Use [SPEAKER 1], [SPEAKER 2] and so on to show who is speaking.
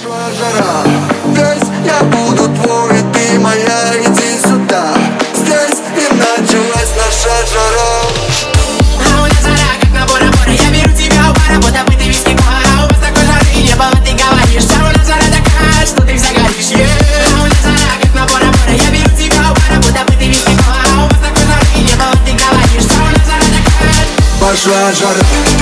[SPEAKER 1] Пошла жара, здесь я буду твой, и ты моя, иди сюда. Здесь и началась наша жара.
[SPEAKER 2] А у нас жара, как на Бора-Бора. Я беру тебя у бара, будто бы ты виски пара. У вас такой жары не было, ты говоришь. А у нас жара такая, что ты загоришь, А у нас жара, как на Бора-Бора. Я беру тебя у бара, будто бы ты виски пара. У вас такой жары не было, ты говоришь. А у нас жара такая.
[SPEAKER 1] Пошла жара.